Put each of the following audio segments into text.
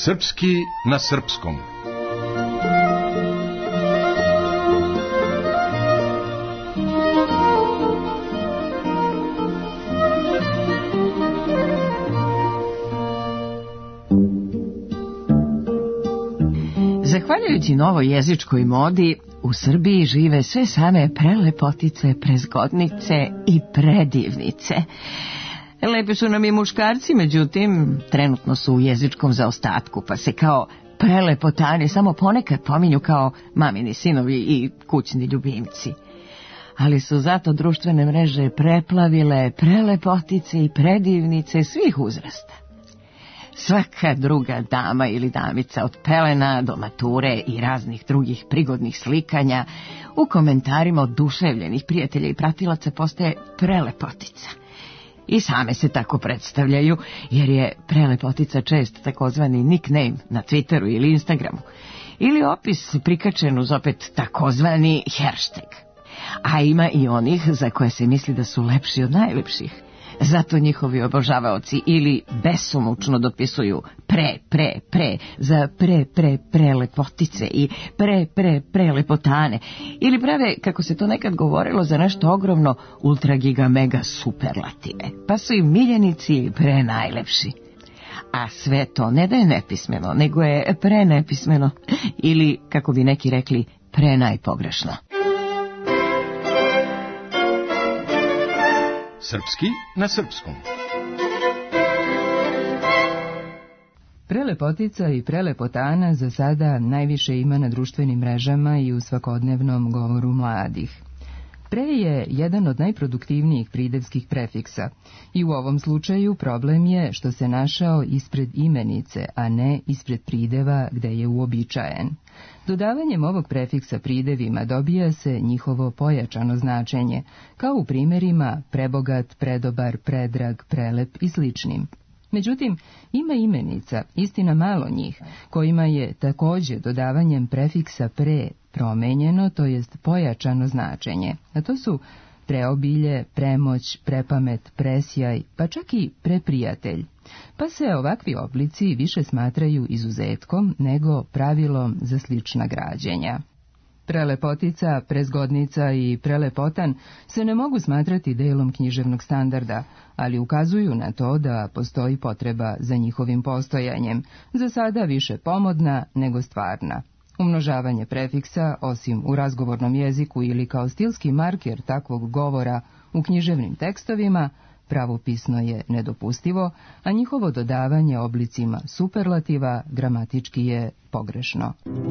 Srpski na srpskom. Zahvaljujući novoj jezičkoj modi, u Srbiji žive sve same prelepotice, prezgodnice i predivnice. Lepe su nam i muškarci, međutim, trenutno su u jezičkom zaostatku, pa se kao prelepotani samo ponekad pominju kao mamini sinovi i kućni ljubimci. Ali su zato društvene mreže preplavile prelepotice i predivnice svih uzrasta. Svaka druga dama ili damica od pelena do mature i raznih drugih prigodnih slikanja u komentarima oduševljenih prijatelja i pratilaca postaje prelepotica. I same se tako predstavljaju, jer je prelepotica čest takozvani nickname na Twitteru ili Instagramu, ili opis prikačen uz opet takozvani hashtag. A ima i onih za koje se misli da su lepši od najlepših. Zato njihovi obožavaoci ili besomučno dopisuju pre za prelepotice i prelepotane, ili prave, kako se to nekad govorilo za nešto ogromno, ultra giga mega superlative, pa su i miljenici prenajlepši. A sve to ne da je nepismeno, nego je prenepismeno, ili, kako bi neki rekli, prenajpogrešno. Srpski na srpskom. Prelepotica i prelepotana za sada najviše ima na društvenim mrežama i u svakodnevnom govoru mladih. Pre je jedan od najproduktivnijih pridevskih prefiksa i u ovom slučaju problem je što se našao ispred imenice, a ne ispred prideva gde je uobičajen. Dodavanjem ovog prefiksa pridevima dobija se njihovo pojačano značenje, kao u primjerima prebogat, predobar, predrag, prelep i sličnim. Međutim, ima imenica, istina malo njih, kojima je također dodavanjem prefiksa pre promenjeno, to jest pojačano značenje, a to su preobilje, premoć, prepamet, presjaj, pa čak i preprijatelj. Pa se ovakvi oblici više smatraju izuzetkom nego pravilom za slična građenja. Prelepotica, prezgodnica i prelepotan se ne mogu smatrati delom književnog standarda, ali ukazuju na to da postoji potreba za njihovim postojanjem, za sada više pomodna nego stvarna. Umnožavanje prefiksa, osim u razgovornom jeziku ili kao stilski marker takvog govora u književnim tekstovima, pravopisno je nedopustivo, a njihovo dodavanje oblicima superlativa gramatički je pogrešno.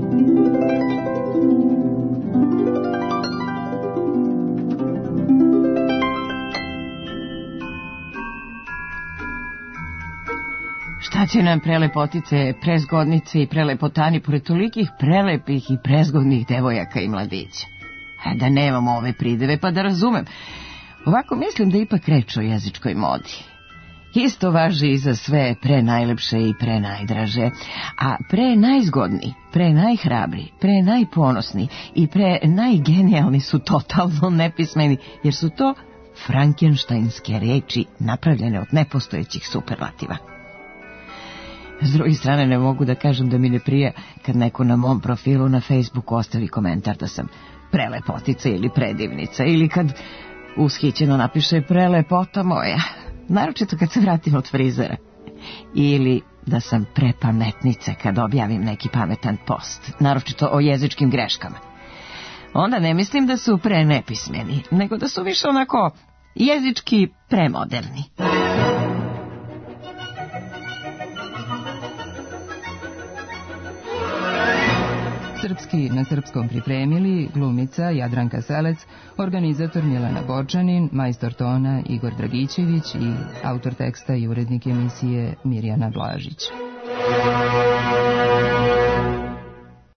Šta će nam prelepotice, prezgodnice i prelepotani pored tolikih prelepih i prezgodnih devojaka i mladića? Da nemamo ove prideve, pa da razumem. Ovako mislim da ipak reč o jezičkoj modi. Isto važi i za sve prenajlepše i prenajdraže, a prenajzgodni, prenajhrabri, prenajponosni i prenajgenijalni su totalno nepismeni, jer su to frankenštajnske reči napravljene od nepostojećih superlativa. S druge strane, ne mogu da kažem da mi ne prija kad neko na mom profilu na Facebooku ostavi komentar da sam prelepotica ili predivnica, ili kad ushićeno napiše prelepota moja, naročito kad se vratim od frizera, ili da sam prepametnica kad objavim neki pametan post, naročito o jezičkim greškama. Onda ne mislim da su prenepismeni, nego da su više onako jezički premoderni. Srpski na srpskom pripremili glumica Jadranka Selec, organizator Milena Borčanin, majstor tona Igor Dragićević i autor teksta i urednik emisije Mirjana Blažić.